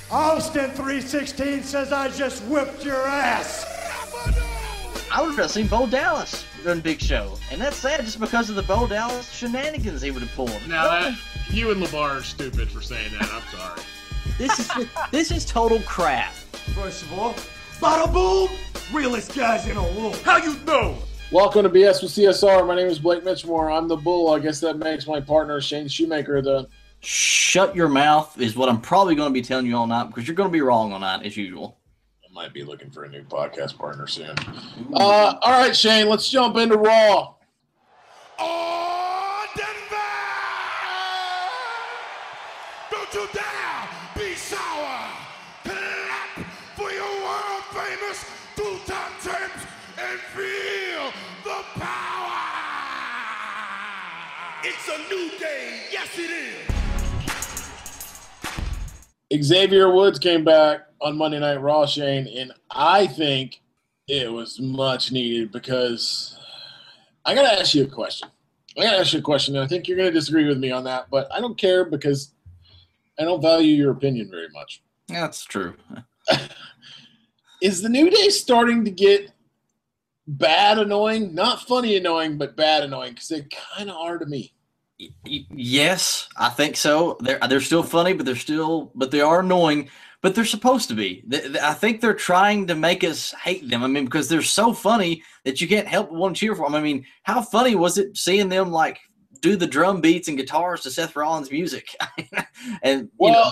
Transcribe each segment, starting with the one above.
Austin 316 says I just whipped your ass. I would have seen Bo Dallas doing Big Show, and that's sad just because of the Bo Dallas shenanigans he would have pulled. Now you and LeVar are stupid for saying that. I'm sorry. This is total crap. First of all, bada boom, realest guys in the world. How you know? Welcome to BS with CSR. My name is Blake Mitchmore. I'm the Bull. I guess that makes my partner Shane Shoemaker the. Shut your mouth is what I'm probably going to be telling you all night because you're going to be wrong on that as usual. I might be looking for a new podcast partner soon. All right, Shane, let's jump into Raw. Oh, Denver! Don't you dare be sour! Clap for your world-famous two-time champs and feel the power! It's a new day. Yes, it is. Xavier Woods came back on Monday Night Raw, Shane, and I think it was much needed because I got to ask you a question. And I think you're going to disagree with me on that, but I don't care because I don't value your opinion very much. That's true. Is the New Day starting to get bad annoying? Not funny annoying, but bad annoying because they kind of are to me. Yes, I think so. They're still funny, but they are annoying. But they're supposed to be. I think they're trying to make us hate them. I mean, because they're so funny that you can't help but want to cheer for them. I mean, how funny was it seeing them like do the drum beats and guitars to Seth Rollins' music? And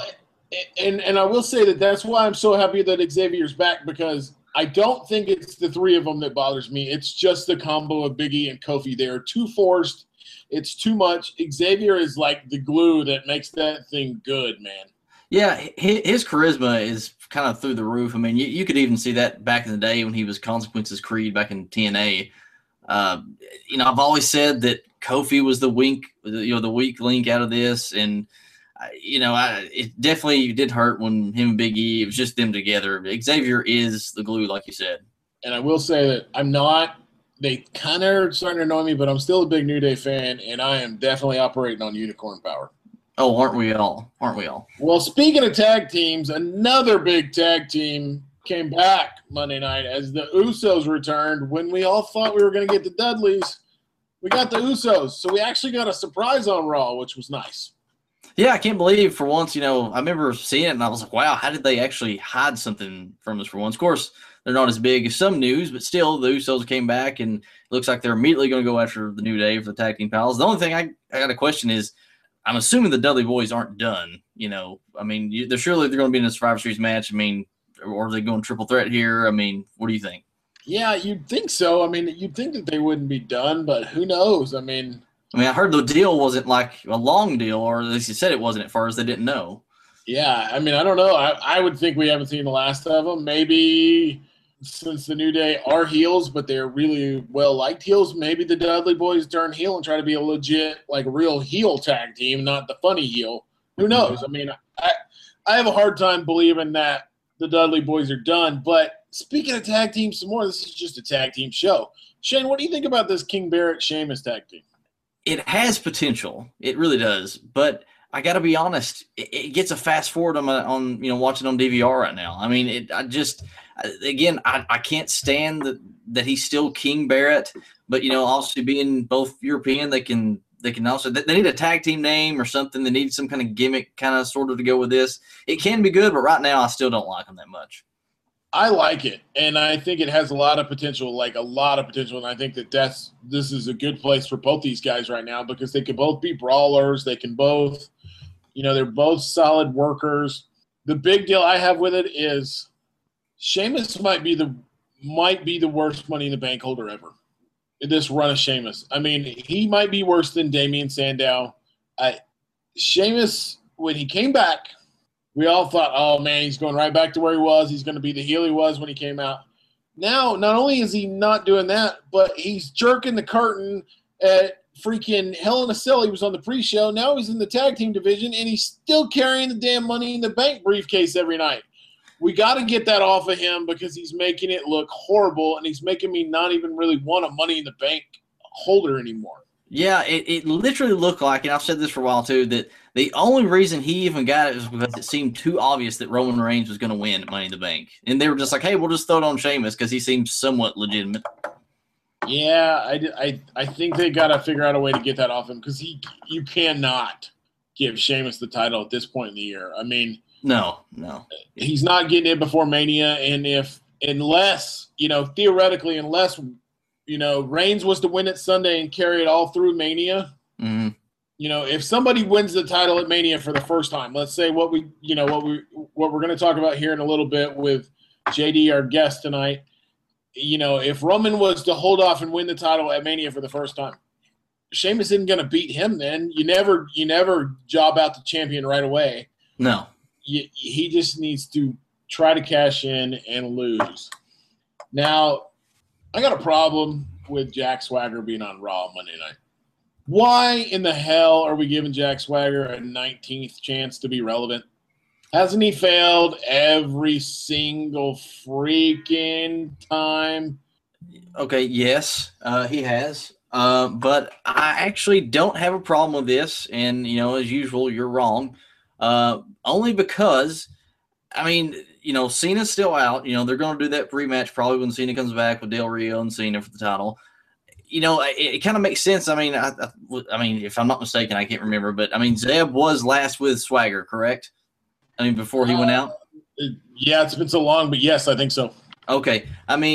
and I will say that's why I'm so happy that Xavier's back because I don't think it's the three of them that bothers me. It's just the combo of Big E and Kofi. They are too forced. It's too much. Xavier is like the glue that makes that thing good, man. Yeah, his charisma is kind of through the roof. I mean, you could even see that back in the day when he was Consequences Creed back in TNA. I've always said that Kofi was the weak link out of this, and it definitely did hurt when him and Big E. It was just them together. Xavier is the glue, like you said. And I will say that I'm not. They kind of are starting to annoy me, but I'm still a big New Day fan, and I am definitely operating on unicorn power. Oh, aren't we all? Well, speaking of tag teams, another big tag team came back Monday night as the Usos returned. When we all thought we were going to get the Dudleys, we got the Usos. So we actually got a surprise on Raw, which was nice. Yeah, I can't believe for once, I remember seeing it and I was like, wow, how did they actually hide something from us for once? Of course, they're not as big as some news, but still the Usos came back and it looks like they're immediately going to go after the New Day for the tag team pals. The only thing I got a question is, I'm assuming the Dudley Boys aren't done. I mean, they're surely they're going to be in a Survivor Series match. I mean, or are they going triple threat here? I mean, what do you think? Yeah, you'd think so. I mean, you'd think that they wouldn't be done, but who knows? I mean, I heard the deal wasn't like a long deal, or at least you said it wasn't at first. They didn't know. Yeah, I mean, I don't know. I would think we haven't seen the last of them. Maybe since the New Day are heels, but they're really well-liked heels, maybe the Dudley Boys turn heel and try to be a legit, like, real heel tag team, not the funny heel. Who knows? I mean, I have a hard time believing that the Dudley Boys are done. But speaking of tag teams some more, this is just a tag team show. Shane, what do you think about this King Barrett-Sheamus tag team? It has potential. It really does. But I got to be honest, it gets a fast forward on watching on DVR right now. I mean, I can't stand that he's still King Barrett, but also being both European, they can also they need a tag team name or something. They need some kind of gimmick, kind of sort of to go with this. It can be good, but right now I still don't like him that much. I like it, and I think it has a lot of potential, and I think that this is a good place for both these guys right now because they can both be brawlers. They can both, they're both solid workers. The big deal I have with it is Sheamus might be the worst Money in the Bank holder ever. This run of Sheamus. I mean, he might be worse than Damian Sandow. Sheamus, when he came back, we all thought, oh, man, he's going right back to where he was. He's going to be the heel he was when he came out. Now, not only is he not doing that, but he's jerking the curtain at freaking Hell in a Cell. He was on the pre-show. Now he's in the tag team division, and he's still carrying the damn Money in the Bank briefcase every night. We got to get that off of him because he's making it look horrible, and he's making me not even really want a Money in the Bank holder anymore. Yeah, it literally looked like, and I've said this for a while too, that The only reason he even got it was because it seemed too obvious that Roman Reigns was going to win at Money in the Bank. And they were just like, hey, we'll just throw it on Sheamus because he seems somewhat legitimate. Yeah, I think they got to figure out a way to get that off him because you cannot give Sheamus the title at this point in the year. I mean, no. He's not getting it before Mania, and unless theoretically, Reigns was to win it Sunday and carry it all through Mania. Mm-hmm. If somebody wins the title at Mania for the first time, let's say what we're going to talk about here in a little bit with JD, our guest tonight. If Roman was to hold off and win the title at Mania for the first time, Sheamus isn't going to beat him. Then you never job out the champion right away. No, he just needs to try to cash in and lose. Now, I got a problem with Jack Swagger being on Raw Monday night. Why in the hell are we giving Jack Swagger a 19th chance to be relevant? Hasn't he failed every single freaking time? Okay, yes, he has. But I actually don't have a problem with this. And, as usual, you're wrong. Only because, Cena's still out. They're going to do that rematch probably when Cena comes back with Del Rio and Cena for the title. It kind of makes sense. I mean, if I'm not mistaken, I can't remember. But, Zeb was last with Swagger, correct? Before he went out? Yeah, it's been so long, but yes, I think so. Okay.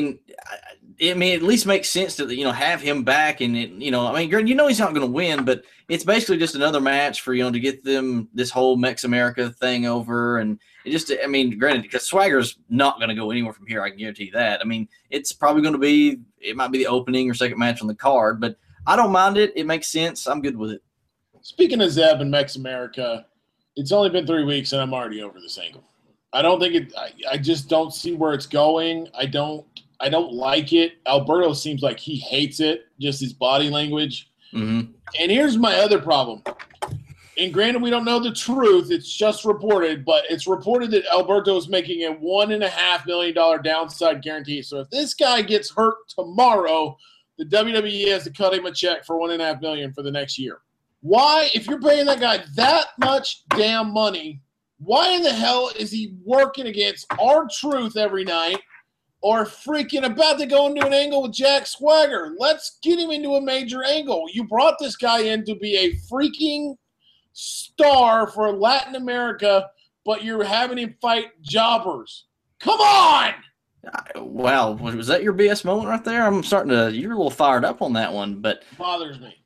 It at least makes sense to have him back, and he's not going to win, but it's basically just another match for to get them this whole Mex America thing over, and it just granted, because Swagger's not going to go anywhere from here, I can guarantee you that. It's probably going to be the opening or second match on the card, but I don't mind it. It makes sense. I'm good with it. Speaking of Zeb and Mex America, it's only been 3 weeks, and I'm already over this angle. I don't think it. I just don't see where it's going. I don't like it. Alberto seems like he hates it, just his body language. Mm-hmm. And here's my other problem. And granted, we don't know the truth. It's just reported, but it's reported that Alberto is making a $1.5 million downside guarantee. So if this guy gets hurt tomorrow, the WWE has to cut him a check for $1.5 million for the next year. Why, if you're paying that guy that much damn money, why in the hell is he working against R-Truth every night or freaking about to go into an angle with Jack Swagger? Let's get him into a major angle. You brought this guy in to be a freaking star for Latin America, but you're having him fight jobbers. Come on! Wow, was that your BS moment right there? You're a little fired up on that one, but bothers me.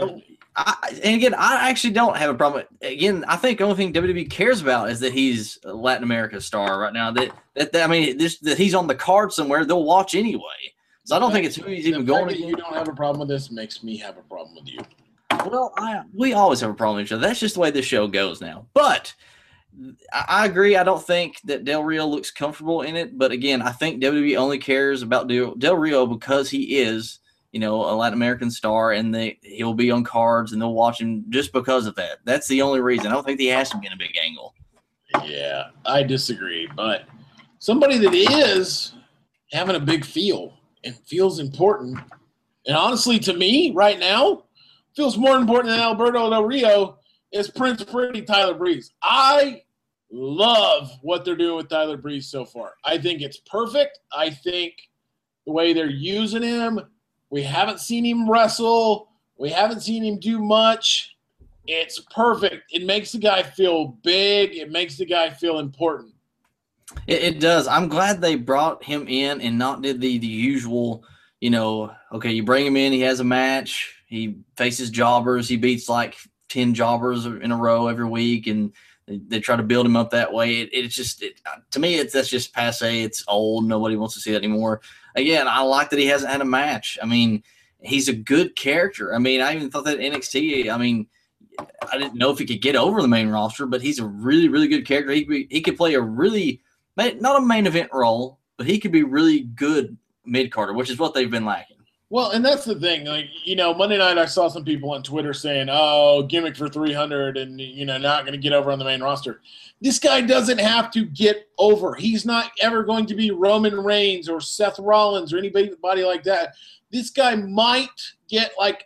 I actually don't have a problem. Again, I think the only thing WWE cares about is that he's a Latin America star right now. That he's on the card somewhere, they'll watch anyway. So I don't think it's who he's even going against. You don't have a problem with this makes me have a problem with you. Well, we always have a problem with each other. That's just the way this show goes now. But I agree. I don't think that Del Rio looks comfortable in it. But again, I think WWE only cares about Del Rio because he is, a Latin American star, and he'll be on cards, and they'll watch him just because of that. That's the only reason. I don't think he has to be in a big angle. Yeah, I disagree. But somebody that is having a big feel and feels important, and honestly, to me, right now, feels more important than Alberto Del Rio is Prince Pretty Tyler Breeze. I love what they're doing with Tyler Breeze so far. I think it's perfect. I think the way they're using him, we haven't seen him wrestle. We haven't seen him do much. It's perfect. It makes the guy feel big. It makes the guy feel important. It does. I'm glad they brought him in and not did the usual, okay, you bring him in, he has a match, he faces jobbers, he beats like 10 jobbers in a row every week, and they try to build him up that way. To me, that's just passe. It's old. Nobody wants to see that anymore. Again, I like that he hasn't had a match. He's a good character. I even thought that NXT, I didn't know if he could get over the main roster, but he's a really, really good character. He could play a really, not a main event role, but he could be really good mid-carder, which is what they've been lacking. Well, and that's the thing. Monday night I saw some people on Twitter saying, oh, gimmick for 300 and, not going to get over on the main roster. This guy doesn't have to get over. He's not ever going to be Roman Reigns or Seth Rollins or anybody like that. This guy might get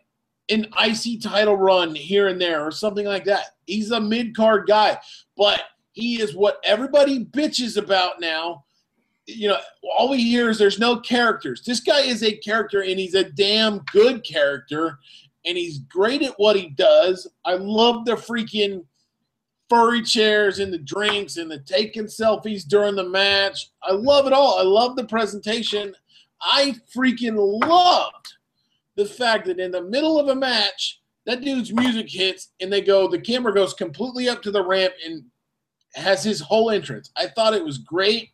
an IC title run here and there or something like that. He's a mid-card guy, but he is what everybody bitches about now. All we hear is there's no characters. This guy is a character, and he's a damn good character, and he's great at what he does. I love the freaking furry chairs and the drinks and the taking selfies during the match. I love it all. I love the presentation. I freaking loved the fact that in the middle of a match, that dude's music hits and the camera goes completely up to the ramp and has his whole entrance. I thought it was great.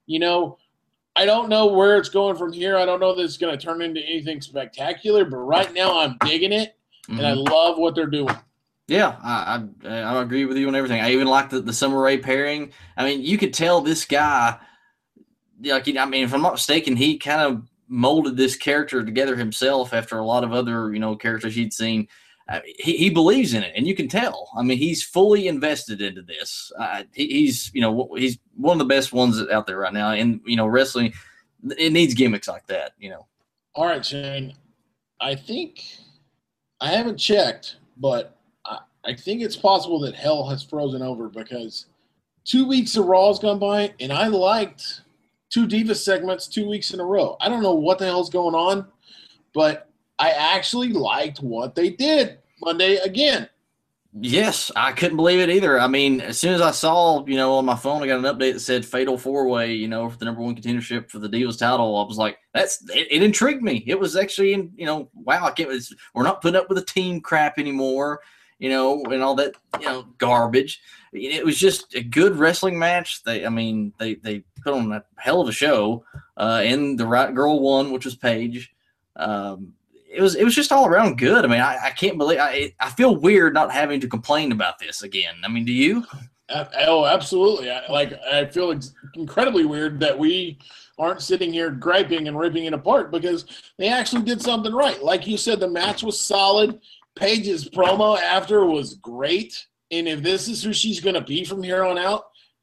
I don't know where it's going from here. I don't know that it's going to turn into anything spectacular, but right now I'm digging it, and I love what they're doing. Yeah, I agree with you on everything. I even like the Summer Rae pairing. I mean, you could tell this guy, if I'm not mistaken, he kind of molded this character together himself after a lot of other, characters he'd seen. He believes in it, and you can tell. I mean, he's fully invested into this. He's one of the best ones out there right now. And, wrestling, it needs gimmicks like that, All right, Shane. I think I haven't checked, but I think it's possible that hell has frozen over because 2 weeks of Raw's gone by, and I liked 2 Divas segments 2 weeks in a row. I don't know what the hell's going on, but I actually liked what they did Monday again. Yes, I couldn't believe it either. I mean, as soon as I saw, on my phone, I got an update that said Fatal 4-Way, for the number 1 contendership for the Divas title. I was like, it intrigued me. It was actually, wow, we're not putting up with the team crap anymore, and all that, garbage. It was just a good wrestling match. They put on a hell of a show, and the right girl won, which was Paige. It was just all around good. I mean, I can't believe I feel weird not having to complain about this again. I mean, do you? Oh, absolutely. I feel incredibly weird that we aren't sitting here griping and ripping it apart because they actually did something right. Like you said, the match was solid. Paige's promo after was great. And if this is who she's going to be from here on out,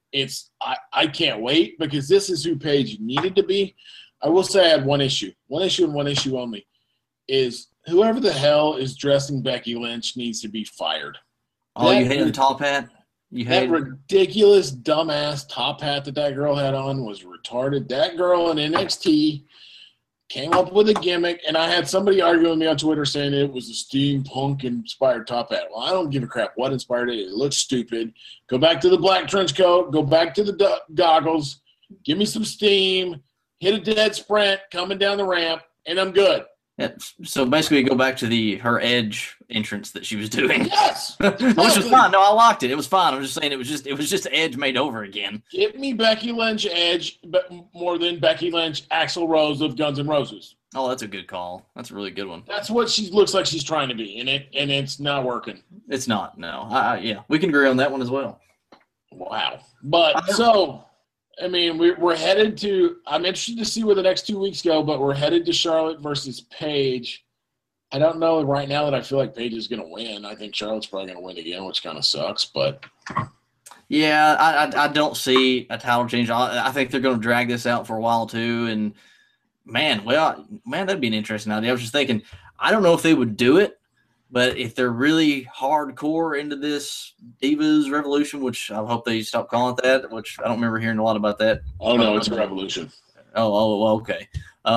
I can't wait because this is who Paige needed to be. I will say I had one issue and one issue only. Is whoever the hell is dressing Becky Lynch needs to be fired. Oh, you hated the top hat? That ridiculous, dumbass top hat that girl had on was retarded. That girl in NXT came up with a gimmick, and I had somebody arguing with me on Twitter saying it was a steampunk-inspired top hat. Well, I don't give a crap what inspired it. It looks stupid. Go back to the black trench coat. Go back to the goggles. Give me some steam. Hit a dead sprint coming down the ramp, and I'm good. Yeah, so basically, go back to her Edge entrance that she was doing. Yes, which was fine. No, I liked it. It was fine. I'm just saying it was just Edge made over again. Give me Becky Lynch Edge, but more than Becky Lynch Axl Rose of Guns N' Roses. Oh, that's a good call. That's a really good one. That's what she looks like she's trying to be, and it's not working. It's not. No. Yeah, we can agree on that one as well. Wow. But so. I mean, we're headed to – I'm interested to see where the next 2 weeks go, but we're headed to Charlotte versus Paige. I don't know right now that I feel like Paige is going to win. I think Charlotte's probably going to win again, which kind of sucks. But yeah, I don't see a title change. I think they're going to drag this out for a while too. And, man, that'd be an interesting idea. I was just thinking, I don't know if they would do it. But if they're really hardcore into this Divas Revolution, which I hope they stop calling it that, which I don't remember hearing a lot about that. Oh, no, it's a revolution. Oh, okay.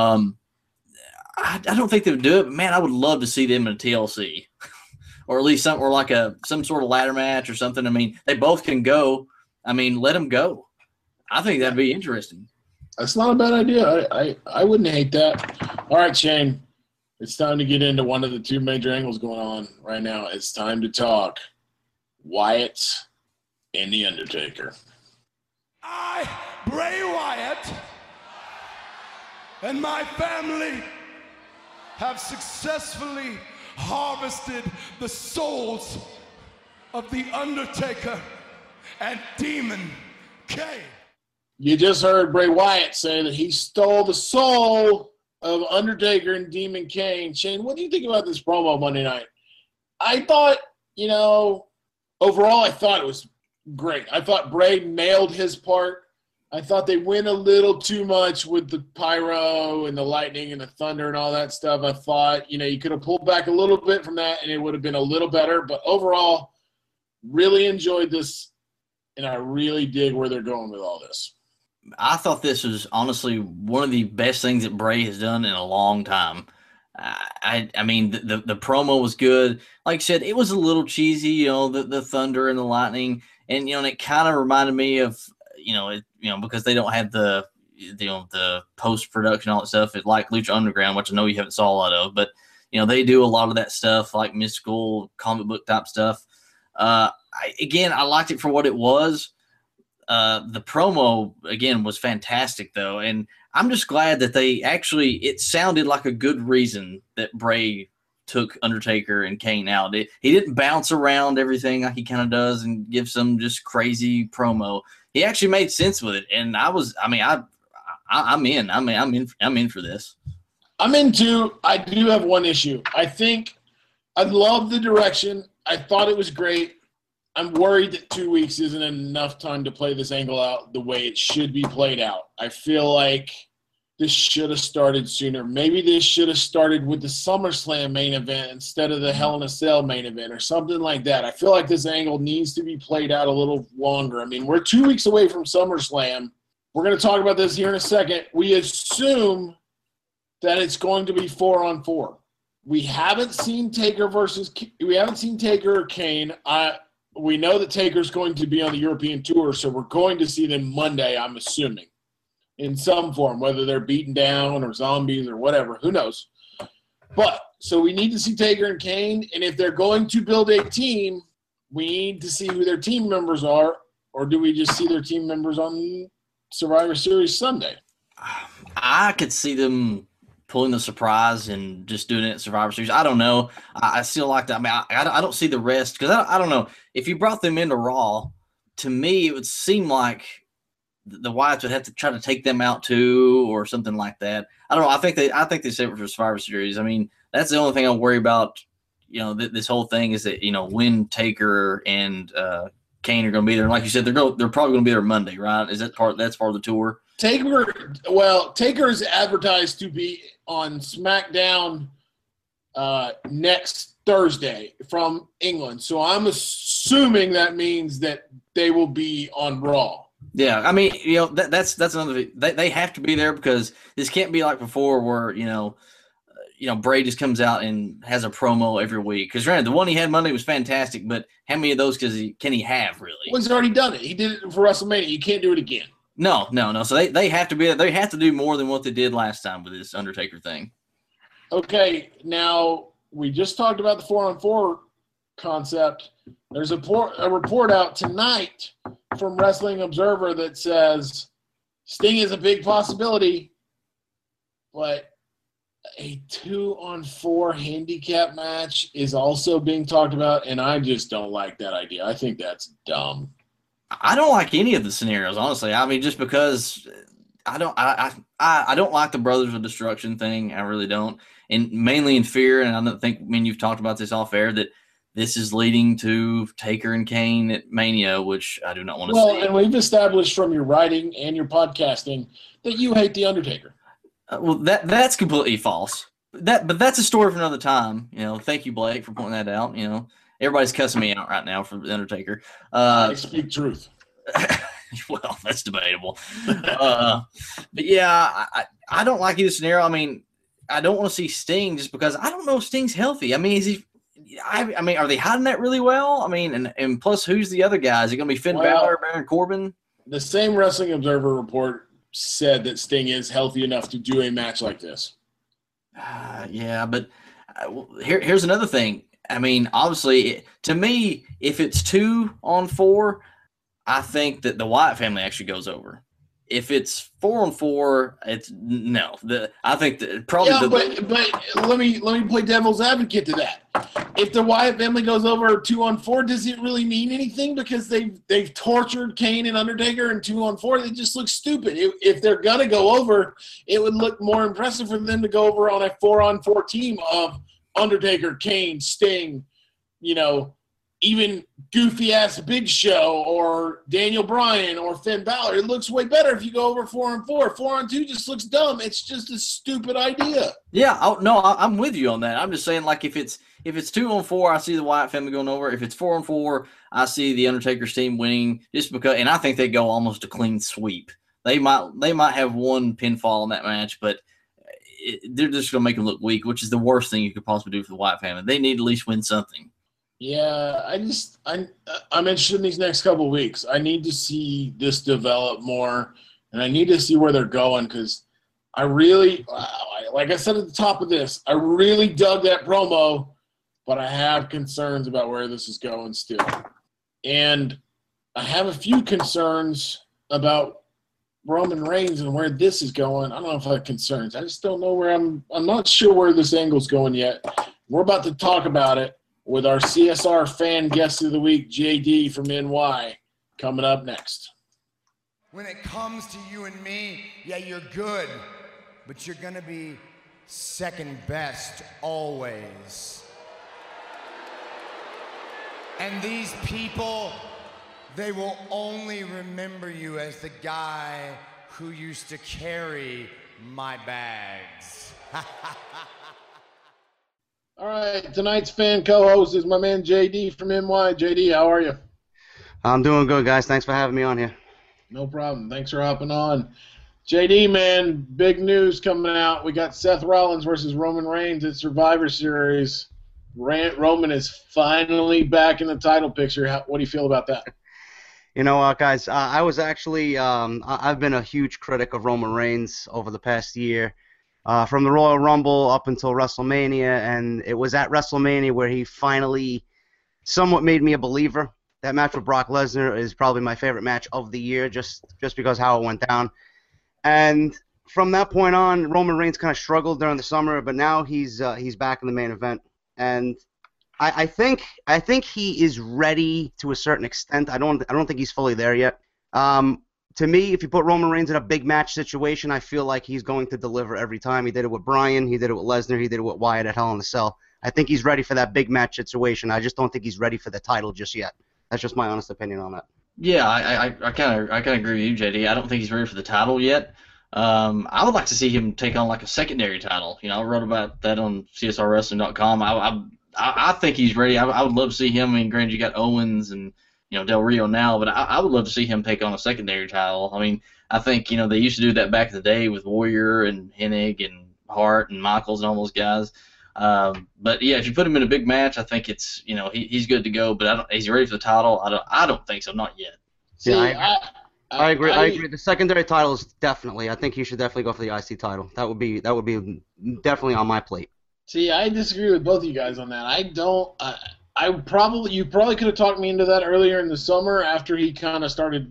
I don't think they would do it, but, man, I would love to see them in a TLC or at least some sort of ladder match or something. I mean, they both can go. I mean, let them go. I think that'd be interesting. That's not a bad idea. I wouldn't hate that. All right, Shane. It's time to get into one of the 2 major angles going on right now. It's time to talk Wyatt and The Undertaker. I, Bray Wyatt, and my family have successfully harvested the souls of The Undertaker and Demon Kane. You just heard Bray Wyatt say that he stole the soul of Undertaker and Demon Kane. Shane, what do you think about this promo Monday night? I thought, overall I thought it was great. I thought Bray nailed his part. I thought they went a little too much with the pyro and the lightning and the thunder and all that stuff. I thought, you could have pulled back a little bit from that and it would have been a little better. But overall, really enjoyed this, and I really dig where they're going with all this. I thought this was honestly one of the best things that Bray has done in a long time. I mean, the promo was good. Like I said, it was a little cheesy, the thunder and the lightning. And, and it kind of reminded me of, because they don't have the post-production, all that stuff, like Lucha Underground, which I know you haven't saw a lot of, but, they do a lot of that stuff, like mystical comic book type stuff. I liked it for what it was. The promo, again, was fantastic, though, and I'm just glad that it sounded like a good reason that Bray took Undertaker and Kane out. He didn't bounce around everything like he kind of does and give some just crazy promo. He actually made sense with it, and I'm in. I'm in for this. I'm in too. I do have one issue. I love the direction. I thought it was great. I'm worried that 2 weeks isn't enough time to play this angle out the way it should be played out. I feel like this should have started sooner. Maybe this should have started with the SummerSlam main event instead of the Hell in a Cell main event or something like that. I feel like this angle needs to be played out a little longer. I mean, we're 2 weeks away from SummerSlam. We're going to talk about this here in a second. We assume that it's going to be 4-on-4. We haven't seen Taker or Kane. We know that Taker's going to be on the European tour, so we're going to see them Monday, I'm assuming, in some form, whether they're beaten down or zombies or whatever. Who knows? But so we need to see Taker and Kane, and if they're going to build a team, we need to see who their team members are, or do we just see their team members on Survivor Series Sunday? I could see them pulling the surprise and just doing it at Survivor Series. I don't know. I still like that. I mean, I don't see the rest because I don't know. If you brought them into Raw, to me, it would seem like the Wyatts would have to try to take them out too or something like that. I don't know. I think they save it for Survivor Series. I mean, that's the only thing I worry about, this whole thing is that, when Taker and Kane are going to be there. And like you said, they're probably going to be there Monday, right? That's part of the tour? Taker is advertised to be on SmackDown next Thursday from England. So I'm assuming that means that they will be on Raw. Yeah, I mean, that's another thing. They have to be there because this can't be like before where, Bray just comes out and has a promo every week. Because granted, the one he had Monday was fantastic, but how many of those can he have, really? Well, he's already done it. He did it for WrestleMania. You can't do it again. No. So they have to be. They have to do more than what they did last time with this Undertaker thing. Okay, now we just talked about the 4-on-4 concept. There's a report out tonight from Wrestling Observer that says Sting is a big possibility, but a 2-on-4 handicap match is also being talked about, and I just don't like that idea. I think that's dumb. I don't like any of the scenarios, honestly. I mean, just because I don't like the Brothers of Destruction thing. I really don't. And mainly in fear, and I don't think, you've talked about this off air, that this is leading to Taker and Kane at Mania, which I do not want to see. Well, and we've established from your writing and your podcasting that you hate The Undertaker. Well, that's completely false. But that's a story for another time. Thank you, Blake, for pointing that out. Everybody's cussing me out right now for The Undertaker. I speak truth. Well, that's debatable. But yeah, I don't like either scenario. I mean, I don't want to see Sting just because I don't know if Sting's healthy. I mean, are they hiding that really well? I mean, and plus, who's the other guy? Is it going to be Finn Balor, Baron Corbin? The same Wrestling Observer report said that Sting is healthy enough to do a match like this. Yeah, but here's another thing. I mean, obviously, to me, if it's 2-on-4, I think that the Wyatt family actually goes over. If it's 4-on-4, it's no. I think that probably. Yeah, but let me play devil's advocate to that. If the Wyatt family goes over 2-on-4, does it really mean anything? Because they've tortured Kane and Undertaker in 2-on-4. They just look stupid. If they're gonna go over, it would look more impressive for them to go over on a 4-on-4 team of Undertaker, Kane, Sting, even goofy-ass Big Show or Daniel Bryan or Finn Balor. It looks way better if you go over 4-4. 4-2 just looks dumb. It's just a stupid idea. Yeah, I'm with you on that. I'm just saying, like, if it's 2-4, I see the Wyatt family going over. If it's 4-4, I see the Undertaker's team winning just because, and I think they go almost a clean sweep. They might have one pinfall in that match, but they're just going to make them look weak, which is the worst thing you could possibly do for the Wyatt family. They need to at least win something. Yeah, I'm interested in these next couple of weeks. I need to see this develop more, and I need to see where they're going because I really, like I said at the top of this, I really dug that promo, but I have concerns about where this is going still. And I have a few concerns about Roman Reigns and where this is going. I don't know if I have concerns. I just don't know where I'm not sure where this angle's going yet. We're about to talk about it with our CSR fan guest of the week, JD from NY, coming up next. When it comes to you and me, yeah, you're good, but you're gonna be second best always. And these people, they will only remember you as the guy who used to carry my bags. All right, tonight's fan co-host is my man JD from NY. JD, how are you? I'm doing good, guys. Thanks for having me on here. No problem. Thanks for hopping on. JD, man, big news coming out. We got Seth Rollins versus Roman Reigns at Survivor Series. Roman is finally back in the title picture. What do you feel about that? You know, guys, I was actually I've been a huge critic of Roman Reigns over the past year. From the Royal Rumble up until WrestleMania, and it was at WrestleMania where he finally somewhat made me a believer. That match with Brock Lesnar is probably my favorite match of the year, just because how it went down. And from that point on, Roman Reigns kind of struggled during the summer, but now he's back in the main event, and I think he is ready to a certain extent. I don't think he's fully there yet. To me, if you put Roman Reigns in a big match situation, I feel like he's going to deliver every time. He did it with Bryan, he did it with Lesnar, he did it with Wyatt at Hell in a Cell. I think he's ready for that big match situation. I just don't think he's ready for the title just yet. That's just my honest opinion on that. Yeah, I kind of agree with you, JD. I don't think he's ready for the title yet. I would like to see him take on like a secondary title. You know, I wrote about that on CSRWrestling.com. I think he's ready. I would love to see him. I mean, granted, you got Owens and Del Rio now, but I would love to see him take on a secondary title. I mean, I think they used to do that back in the day with Warrior and Hennig and Hart and Michaels and all those guys. But yeah, if you put him in a big match, I think it's he's good to go. But is he ready for the title? I don't think so, not yet. See, yeah, I agree. I agree. The secondary title is definitely. I think he should definitely go for the IC title. That would be definitely on my plate. See, I disagree with both of you guys on that. I don't. You probably could have talked me into that earlier in the summer after he kind of started,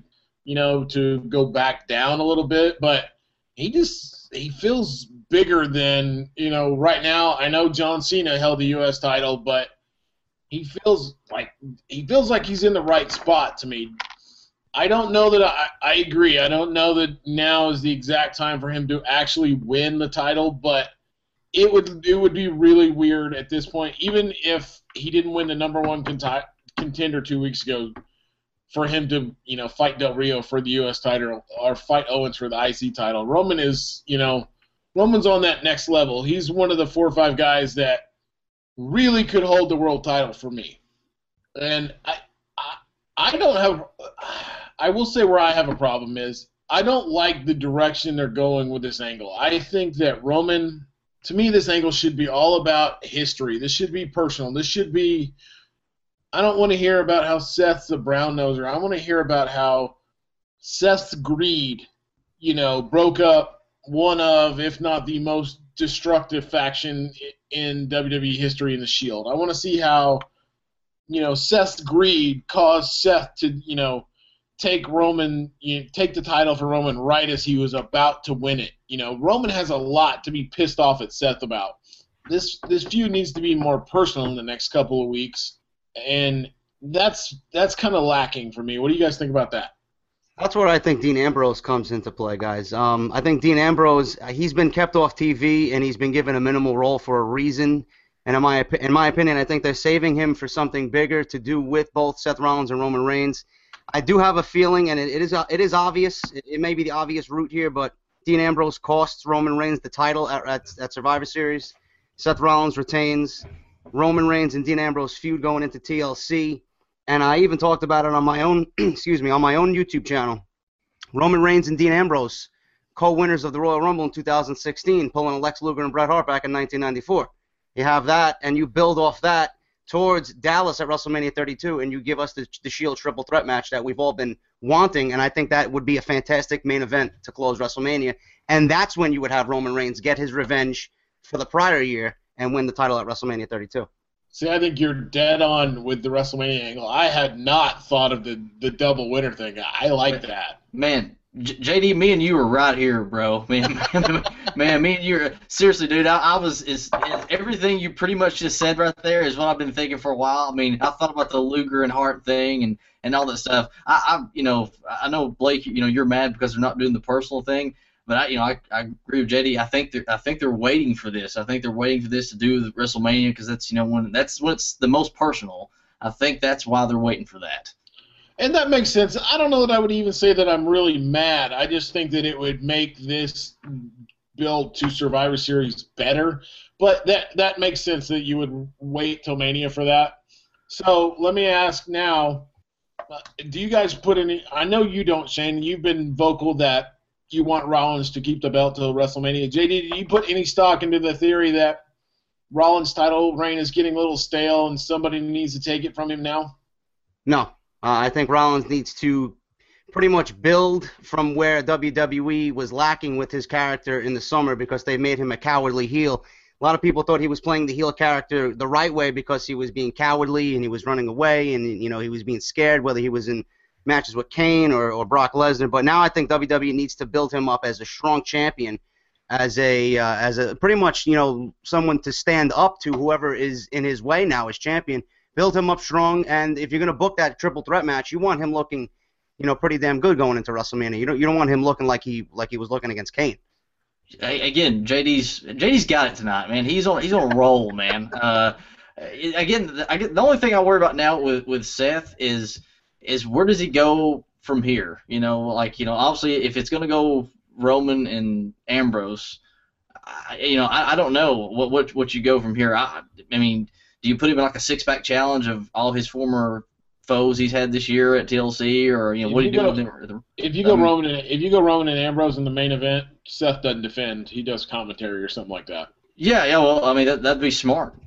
to go back down a little bit. But he feels bigger than right now. I know John Cena held the U.S. title, but he feels like he's in the right spot to me. I don't know that I agree. I don't know that now is the exact time for him to actually win the title, but it would be really weird at this point, even if he didn't win the number one contender 2 weeks ago, for him to fight Del Rio for the U.S. title or fight Owens for the IC title. Roman is Roman's on that next level. He's one of the 4 or 5 guys that really could hold the world title for me. And I will say where I have a problem is I don't like the direction they're going with this angle. I think that Roman, to me, this angle should be all about history. This should be personal. This should be – I don't want to hear about how Seth's a brown-noser. I want to hear about how Seth's greed, broke up one of, if not the most destructive faction in WWE history in the Shield. I want to see how, Seth's greed caused Seth to, take the title for Roman right as he was about to win it. Roman has a lot to be pissed off at Seth about. This feud needs to be more personal in the next couple of weeks, and that's kind of lacking for me. What do you guys think about that? That's where I think Dean Ambrose comes into play, guys. I think Dean Ambrose, he's been kept off TV and he's been given a minimal role for a reason. And in my opinion, I think they're saving him for something bigger to do with both Seth Rollins and Roman Reigns. I do have a feeling, and it is obvious. It may be the obvious route here, but Dean Ambrose costs Roman Reigns the title at Survivor Series. Seth Rollins retains. Roman Reigns and Dean Ambrose feud going into TLC. And I even talked about it on my own, on my own YouTube channel. Roman Reigns and Dean Ambrose, co-winners of the Royal Rumble in 2016, pulling a Lex Luger and Bret Hart back in 1994. You have that, and you build off that towards Dallas at WrestleMania 32, and you give us the Shield triple threat match that we've all been wanting, and I think that would be a fantastic main event to close WrestleMania. And that's when you would have Roman Reigns get his revenge for the prior year and win the title at WrestleMania 32. See, I think you're dead on with the WrestleMania angle. I had not thought of the double winner thing. I like that. Man, JD, me and you were right here, bro. Man, me and you seriously, dude. I was everything you pretty much just said right there is what I've been thinking for a while. I mean, I thought about the Luger and Hart thing and all that stuff. I know Blake, you're mad because they're not doing the personal thing. But I agree with JD. I think they're waiting for this. I think they're waiting for this to do the WrestleMania because that's when it's the most personal. I think that's why they're waiting for that. And that makes sense. I don't know that I would even say that I'm really mad. I just think that it would make this build to Survivor Series better. But that makes sense that you would wait till Mania for that. So let me ask now, do you guys put any – I know you don't, Shane. You've been vocal that you want Rollins to keep the belt till WrestleMania. JD, do you put any stock into the theory that Rollins' title reign is getting a little stale and somebody needs to take it from him now? No. I think Rollins needs to pretty much build from where WWE was lacking with his character in the summer because they made him a cowardly heel. A lot of people thought he was playing the heel character the right way because he was being cowardly and he was running away and he was being scared, whether he was in matches with Kane or Brock Lesnar. But now I think WWE needs to build him up as a strong champion, as a pretty much someone to stand up to whoever is in his way now as champion. Build him up strong, and if you're going to book that triple threat match, you want him looking, pretty damn good going into WrestleMania. You don't want him looking like he was looking against Kane. Again, JD's got it tonight, man. He's on a roll, man. The only thing I worry about now with Seth is where does he go from here? Obviously if it's going to go Roman and Ambrose, I don't know what you go from here. I mean. Do you put him in like a six-pack challenge of all his former foes he's had this year at TLC, or what do you do with him? If you go Roman and Ambrose in the main event, Seth doesn't defend; he does commentary or something like that. Yeah. Well, I mean that'd be smart.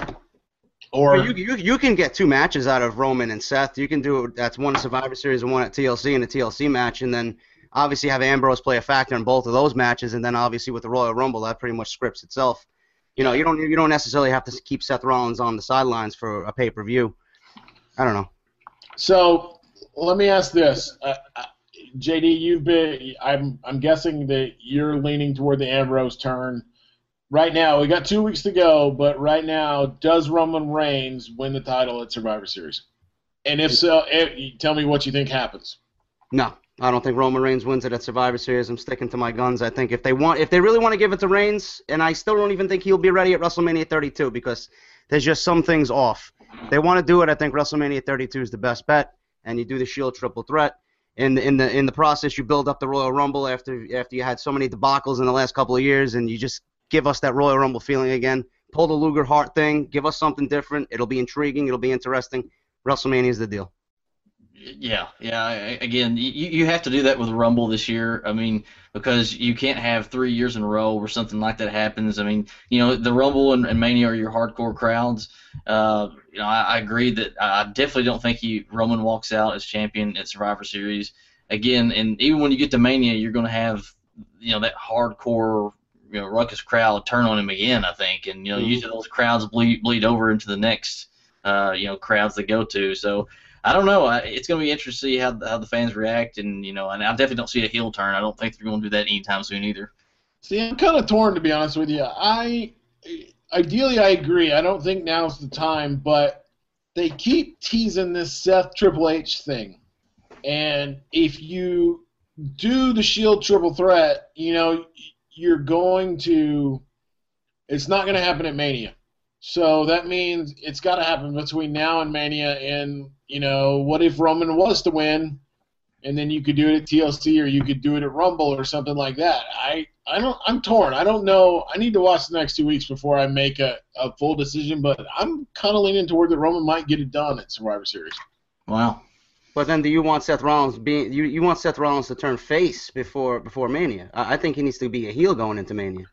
Or you can get two matches out of Roman and Seth. You can do it. That's one Survivor Series and one at TLC in a TLC match, and then obviously have Ambrose play a factor in both of those matches, and then obviously with the Royal Rumble, that pretty much scripts itself. You don't necessarily have to keep Seth Rollins on the sidelines for a pay-per-view. I don't know. So let me ask this, JD. I'm guessing that you're leaning toward the Ambrose turn. Right now, we got 2 weeks to go, but right now, does Roman Reigns win the title at Survivor Series? And if so, tell me what you think happens. No. I don't think Roman Reigns wins it at Survivor Series. I'm sticking to my guns. I think if they really want to give it to Reigns, and I still don't even think he'll be ready at WrestleMania 32 because there's just some things off. If they want to do it, I think WrestleMania 32 is the best bet, and you do the Shield triple threat. In the process, you build up the Royal Rumble after you had so many debacles in the last couple of years, and you just give us that Royal Rumble feeling again. Pull the Luger Hart thing. Give us something different. It'll be intriguing. It'll be interesting. WrestleMania is the deal. Yeah. Again, you have to do that with Rumble this year. I mean, because you can't have 3 years in a row where something like that happens. I mean, the Rumble and Mania are your hardcore crowds. I agree that I definitely don't think Roman walks out as champion at Survivor Series again. And even when you get to Mania, you're going to have that hardcore ruckus crowd turn on him again. I think, and usually those crowds bleed over into the next crowds they go to. So. I don't know. It's going to be interesting to see how the fans react, and and I definitely don't see a heel turn. I don't think they're going to do that anytime soon either. See, I'm kind of torn, to be honest with you. Ideally, I agree. I don't think now's the time, but they keep teasing this Seth Triple H thing, and if you do the Shield triple threat, you're going to. It's not going to happen at Mania. So that means it's got to happen between now and Mania. And, what if Roman was to win, and then you could do it at TLC or you could do it at Rumble or something like that? I'm torn. I don't know. I need to watch the next 2 weeks before I make a full decision, but I'm kind of leaning toward that Roman might get it done at Survivor Series. Wow. But then, do you want Seth Rollins you want Seth Rollins to turn face before Mania? I think he needs to be a heel going into Mania.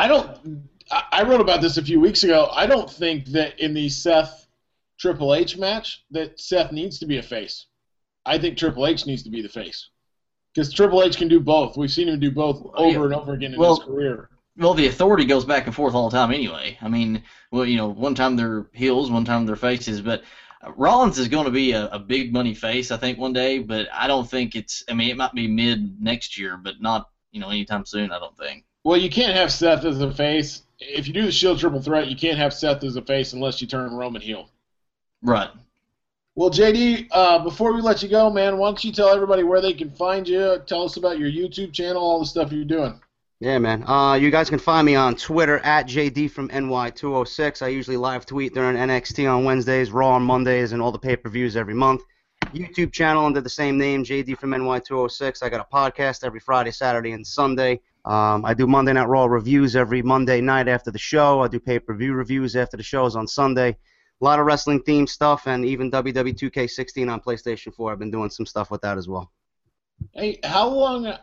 I wrote about this a few weeks ago. I don't think that in the Seth Triple H match that Seth needs to be a face. I think Triple H needs to be the face because Triple H can do both. We've seen him do both over and over again in his career. Well, the Authority goes back and forth all the time anyway. I mean, one time they're heels, one time they're faces, but Rollins is going to be a big money face, I think, one day, but I don't think it might be mid next year, but not, anytime soon, I don't think. Well, you can't have Seth as a face. If you do the Shield Triple Threat, you can't have Seth as a face unless you turn Roman heel. Right. Well, JD, before we let you go, man, why don't you tell everybody where they can find you? Tell us about your YouTube channel, all the stuff you're doing. Yeah, man. You guys can find me on Twitter at JD from NY206. I usually live tweet during NXT on Wednesdays, Raw on Mondays, and all the pay-per-views every month. YouTube channel under the same name, JD from NY206. I got a podcast every Friday, Saturday, and Sunday. I do Monday Night Raw reviews every Monday night after the show. I do pay-per-view reviews after the shows on Sunday. A lot of wrestling-themed stuff, and even WWE 2K16 on PlayStation 4. I've been doing some stuff with that as well. Hey, how long...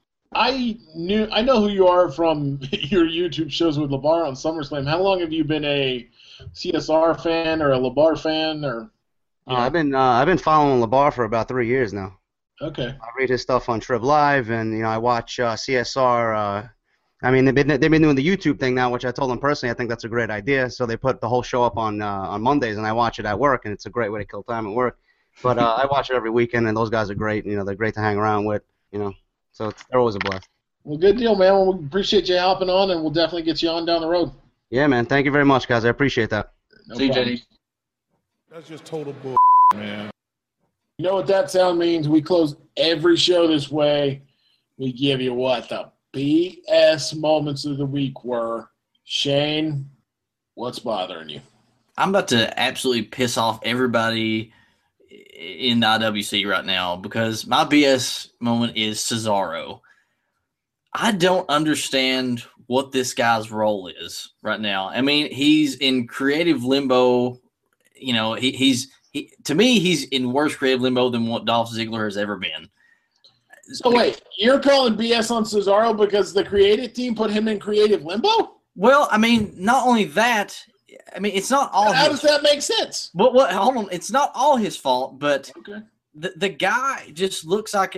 I know who you are from your YouTube shows with LeBar on SummerSlam. How long have you been a CSR fan or a LeBar fan? Or I've been following LeBar for about 3 years now. Okay. I read his stuff on Trib Live, and I watch CSR. They've been doing the YouTube thing now, which I told them personally I think that's a great idea. So they put the whole show up on Mondays, and I watch it at work, and it's a great way to kill time at work. But I watch it every weekend, and those guys are great. They're great to hang around with. So they're always a blast. Well, good deal, man. Well, we appreciate you hopping on, and we'll definitely get you on down the road. Yeah, man. Thank you very much, guys. I appreciate that. No See you, problem. JD. That's just total bull, man. You know what that sound means? We close every show this way. We give you what the BS moments of the week were. Shane, what's bothering you? I'm about to absolutely piss off everybody in the IWC right now because my BS moment is Cesaro. I don't understand what this guy's role is right now. I mean, he's in creative limbo. To me, he's in worse creative limbo than what Dolph Ziggler has ever been. So wait, you're calling BS on Cesaro because the creative team put him in creative limbo? Well, not only that, it's not all. How does that make sense? What? Hold on, it's not all his fault, but okay. The guy just looks like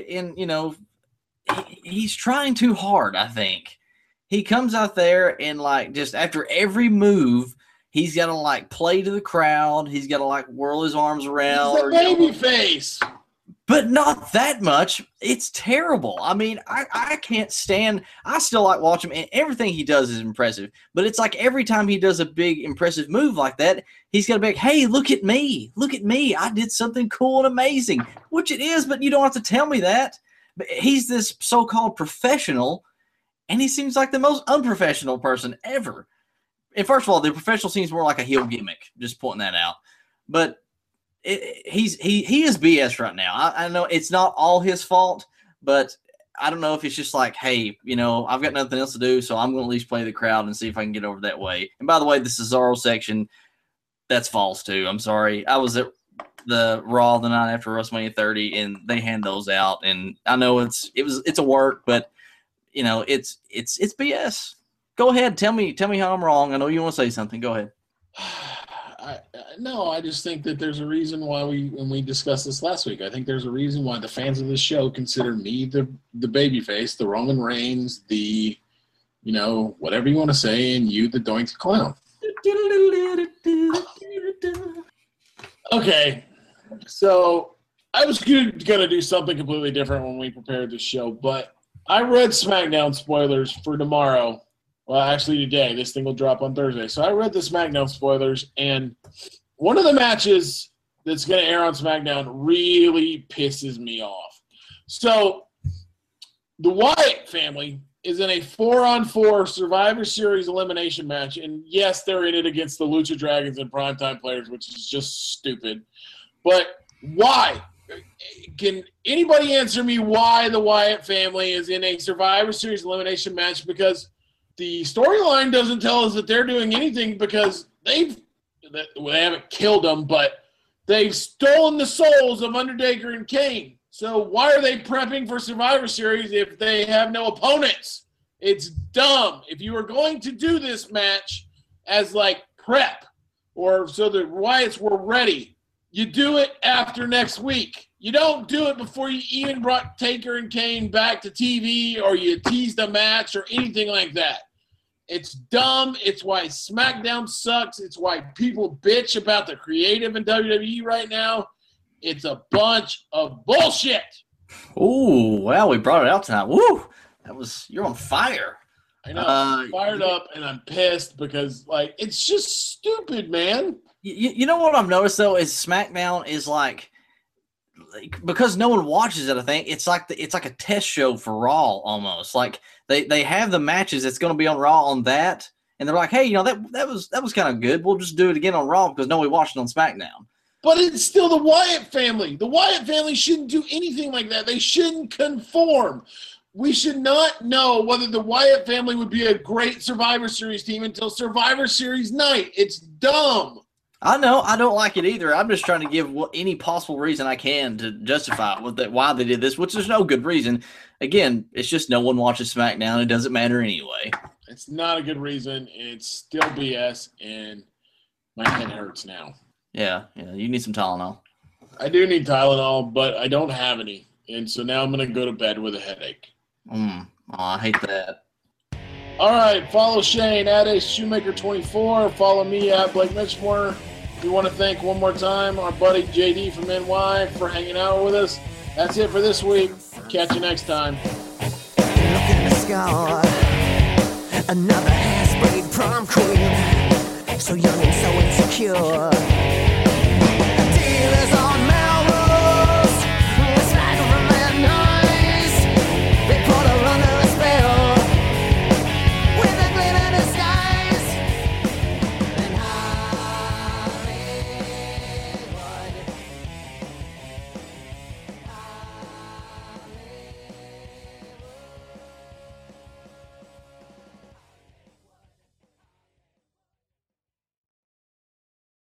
he's trying too hard. I think he comes out there and just after every move, he's got to play to the crowd. He's got to whirl his arms around. He's a baby face. But not that much. It's terrible. I can't stand – I still like watching him, and everything he does is impressive. But it's like every time he does a big, impressive move like that, he's got to be like, hey, look at me. Look at me. I did something cool and amazing, which it is, but you don't have to tell me that. But he's this so-called professional, and he seems like the most unprofessional person ever. And first of all, the professional seems more like a heel gimmick, just pointing that out. But – he is BS right now. I know it's not all his fault, but I don't know if it's just hey, I've got nothing else to do, so I'm going to at least play the crowd and see if I can get over that way. And by the way, the Cesaro section, that's false too. I'm sorry. I was at the Raw the night after WrestleMania 30, and they hand those out, and I know it's a work, but it's BS. Go ahead, tell me how I'm wrong. I know you want to say something. Go ahead. No, I just think that there's a reason why when we discussed this last week, I think there's a reason why the fans of this show consider me the babyface, the Roman Reigns, the, whatever you want to say, and you the Doink Clown. Okay, so I was going to do something completely different when we prepared this show, but I read SmackDown spoilers for tomorrow. Well, actually today. This thing will drop on Thursday. So I read the SmackDown spoilers, and one of the matches that's going to air on SmackDown really pisses me off. So the Wyatt family is in a 4-on-4 Survivor Series elimination match. And yes, they're in it against the Lucha Dragons and Primetime Players, which is just stupid. But why? Can anybody answer me why the Wyatt family is in a Survivor Series elimination match? Because the storyline doesn't tell us that they're doing anything, because they haven't killed them, but they've stolen the souls of Undertaker and Kane. So why are they prepping for Survivor Series if they have no opponents? It's dumb. If you were going to do this match as like prep, or so the Wyatts were ready, you do it after next week. You don't do it before you even brought Taker and Kane back to TV, or you teased a match or anything like that. It's dumb. It's why SmackDown sucks. It's why people bitch about the creative in WWE right now. It's a bunch of bullshit. Ooh, well, we brought it out tonight. Woo! You're on fire. I know. I'm fired up, and I'm pissed because, like, it's just stupid, man. You know what I've noticed, though, is SmackDown is like because no one watches it, I think it's like a test show for Raw almost. Like they have the matches that's going to be on Raw on that, and they're like, hey, that was kind of good. We'll just do it again on Raw because nobody watched it on SmackDown. But it's still the Wyatt family. The Wyatt family shouldn't do anything like that. They shouldn't conform. We should not know whether the Wyatt family would be a great Survivor Series team until Survivor Series night. It's dumb. I know. I don't like it either. I'm just trying to give any possible reason I can to justify why they did this, which there's no good reason. Again, it's just no one watches SmackDown. It doesn't matter anyway. It's not a good reason. It's still BS, and my head hurts now. Yeah. You need some Tylenol. I do need Tylenol, but I don't have any. And so now I'm going to go to bed with a headache. Oh, I hate that. All right, follow Shane at AceShoemaker24. Follow me at Blake Mitchmore. We want to thank one more time our buddy JD from NY for hanging out with us. That's it for this week. Catch you next time. Look at the scar. Another hairspray prom queen. So young and so insecure.